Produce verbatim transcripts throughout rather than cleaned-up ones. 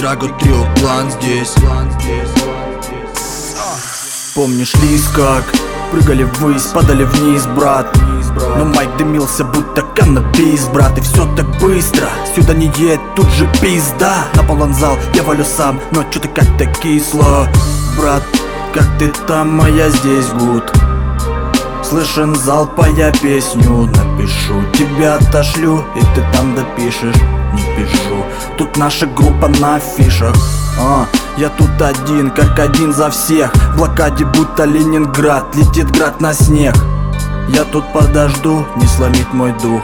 Джаго Трио, план здесь. Помнишь лист, как прыгали ввысь, падали вниз, брат. Но майк дымился, будто каннабис, брат. И все так быстро, сюда не едь, тут же пизда. Наполон зал, я валю сам, но чё-то как-то кисло. Брат, как ты там, а я здесь, гуд. Слышен залпа, я песню напишу. Тебя отошлю, и ты там допишешь. Не пишу, тут наша группа на афишах. А, я тут один, как один за всех. В блокаде будто Ленинград, летит град на снег. Я тут подожду, не сломит мой дух.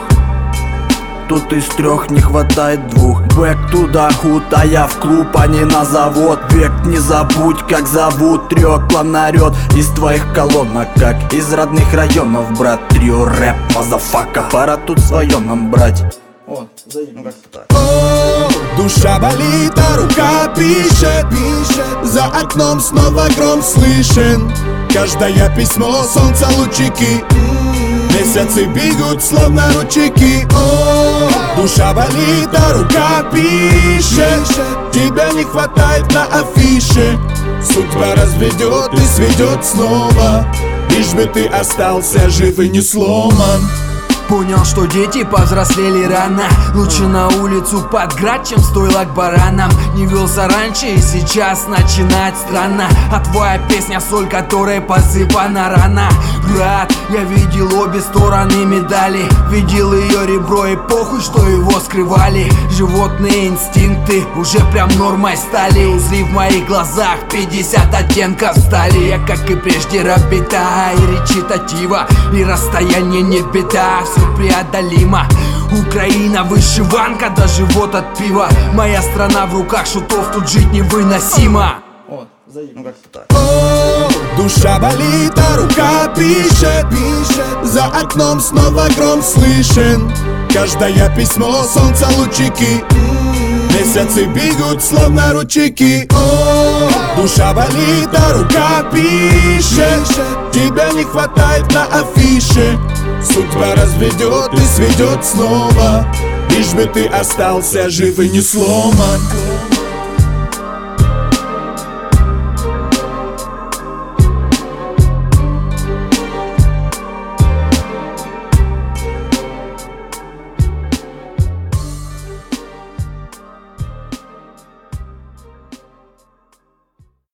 Тут из трех не хватает двух. Back to the hood, а я в клуб, а не на завод. Век, не забудь, как зовут. Трио, клан орёт из твоих колонок, как из родных районов, брат. Трио, рэп, мазафака. Пора тут своё нам брать. О, ну как-то так. О, душа болит, а рука пишет, пишет. За окном снова гром слышен. Каждое письмо, солнца лучики. Месяцы бегут, словно ручейки. О, душа болит, а рука пишет. Тебя не хватает на афише. Судьба разведет и сведет снова. Лишь бы ты остался жив и не сломан. Понял, что дети повзрослели рано. Лучше на улицу под град, чем стойло к баранам. Не велся раньше и сейчас начинать странно. А твоя песня соль, которой посыпана рана. Брат, я видел обе стороны медали. Видел ее ребро и похуй, что его скрывали. Животные инстинкты уже прям нормой стали. Узри в моих глазах пятьдесят оттенков стали. Я, как и прежде, рапита и речитатива. И расстояние не беда, все преодолимо. Украина, вышиванка, даже вот от пива. Моя страна в руках шутов, тут жить невыносимо. О, ну как-то так. О, душа болит, а рука пишет, пишет. За окном снова гром слышен. Каждое письмо, солнца лучики. Месяцы бегут, словно ручейки. О, душа болит, а рука пишет. Тебя не хватает на афише. Судьба разведет и сведет снова. Лишь бы ты остался жив и не сломан.